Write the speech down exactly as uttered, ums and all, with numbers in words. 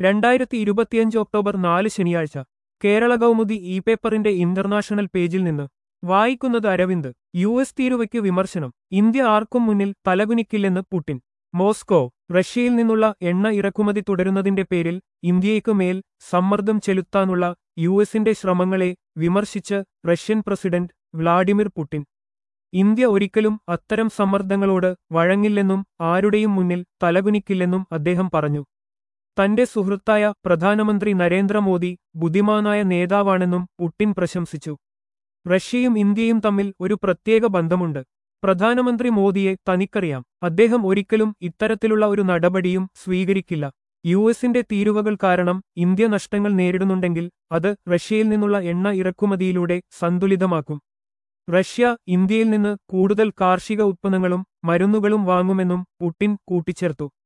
രണ്ടായിരത്തി ഇരുപത്തിയഞ്ച് ഒക്ടോബർ നാല് ശനിയാഴ്ച കേരള കൗമുദി ഇ പേപ്പറിന്റെ ഇന്റർനാഷണൽ പേജിൽ നിന്ന് വായിക്കുന്നത് അരവിന്ദ്. യു എസ് തീരുവയ്ക്ക് വിമർശനം. ഇന്ത്യ ആർക്കും മുന്നിൽ തലകുനിക്കില്ലെന്ന് പുടിൻ. മോസ്കോ. റഷ്യയിൽ നിന്നുള്ള എണ്ണ ഇറക്കുമതി തുടരുന്നതിന്റെ പേരിൽ ഇന്ത്യയ്ക്ക് മേൽ സമ്മർദ്ദം ചെലുത്താനുള്ള യു എസിന്റെ ശ്രമങ്ങളെ വിമർശിച്ച് Russian president Vladimir Putin. India ഒരിക്കലും അത്തരം സമ്മർദ്ദങ്ങളോട് വഴങ്ങില്ലെന്നും ആരുടെയും മുന്നിൽ തലകുനിക്കില്ലെന്നും അദ്ദേഹം പറഞ്ഞു. തന്റെ സുഹൃത്തായ പ്രധാനമന്ത്രി നരേന്ദ്രമോദി ബുദ്ധിമാനായ നേതാവാണെന്നും പുടിൻ പ്രശംസിച്ചു. റഷ്യയും ഇന്ത്യയും തമ്മിൽ ഒരു പ്രത്യേക ബന്ധമുണ്ട്. പ്രധാനമന്ത്രി മോദിയെ തനിക്കറിയാം. അദ്ദേഹം ഒരിക്കലും ഇത്തരത്തിലുള്ള ഒരു നടപടിയും സ്വീകരിക്കില്ല. യു എസിന്റെ തീരുവകൾ കാരണം ഇന്ത്യ നഷ്ടങ്ങൾ നേരിടുന്നുണ്ടെങ്കിൽ അത് റഷ്യയിൽ നിന്നുള്ള എണ്ണ ഇറക്കുമതിയിലൂടെ സന്തുലിതമാക്കും. റഷ്യ ഇന്ത്യയിൽ നിന്ന് കൂടുതൽ കാർഷിക ഉത്പന്നങ്ങളും മരുന്നുകളും വാങ്ങുമെന്നും പുടിൻ കൂട്ടിച്ചേർത്തു.